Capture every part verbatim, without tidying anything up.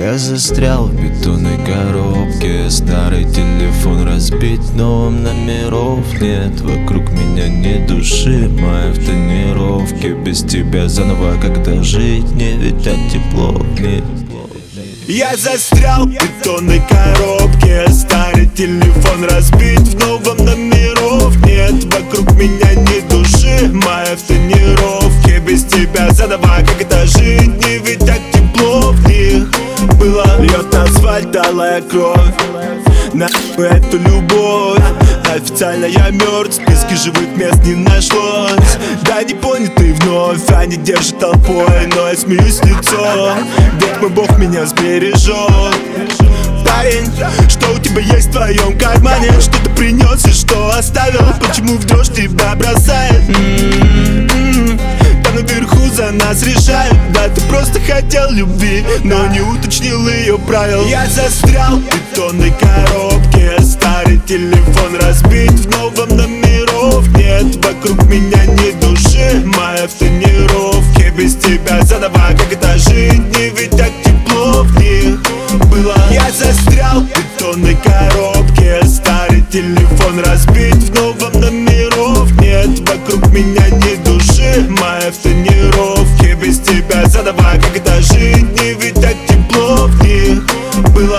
Я застрял в бетонной коробке. Старый телефон разбит, но номеров нет. Вокруг меня ни души, моя в тонировке. Без тебя заново когда жить, не ведь так тепло нет. Я застрял в бетонной коробке. Старый телефон разбит, в новом номеров нет. Вокруг меня ни души, моя в тонировке. Без тебя заново когда жить, не ведь так тепло в них было. Льет асфальт алая кровь, нахуй эту любовь. Официально я мертв, в списке живых мест не нашлось. Да не понятый вновь, они держат толпой, но я смеюсь в лицо, ведь мой Бог меня сбережет. Парень, что у тебя есть в твоем кармане? Что ты принес и что оставил? Почему в дождь тебя бросает? М-м-м. Там наверху за нас решают. Да ты просто хотел любви, но не уточнил ее правил. Я застрял в бетонной коробке. Старый телефон разбит, в новом номеров нет. Вокруг меня ни души, моя в тонировке. Без тебя заново когда жить, не ведь так тепло в них было. Я застрял в бетонной коробке. Старый телефон разбит, в новом номеров нет. Вокруг меня ни души, моя в тонировке. Без тебя заново когда жить, не ведь так тепло в них было.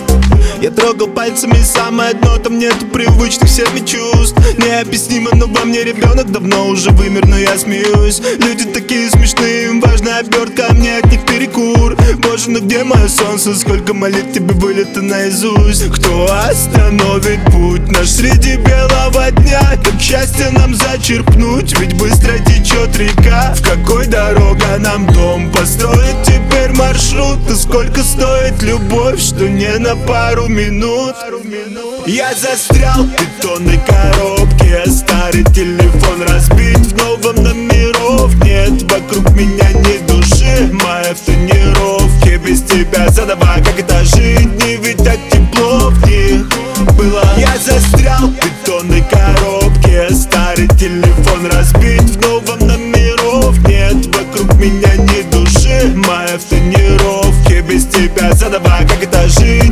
Я трогал пальцами самое дно, там нету привычных всеми чувств. Необъяснимо, но во мне ребенок давно уже вымер, но я смеюсь. Люди такие смешные, им важна обертка, а мне от них перекур. Боже, ну где мое солнце, сколько молитв тебе вылито наизусть. Кто остановит путь наш среди белого дня? Как счастье нам зачерпнуть, ведь быстро течет река. В какой дорога нам дом построить теперь маршрут? И сколько стоит любовь, что не на пару минут? Я застрял в бетонной коробке. Старый телефон разбит, в новом номеров нет. Вокруг меня ни души, моя в тонировке. Без тебя заново когда жить, не ведь так тепло в них было. Я застрял в бетонной коробке. Старый телефон разбит, в новом номеров нет. Вокруг меня ни души, моя в тонировке. Без тебя заново когда жить,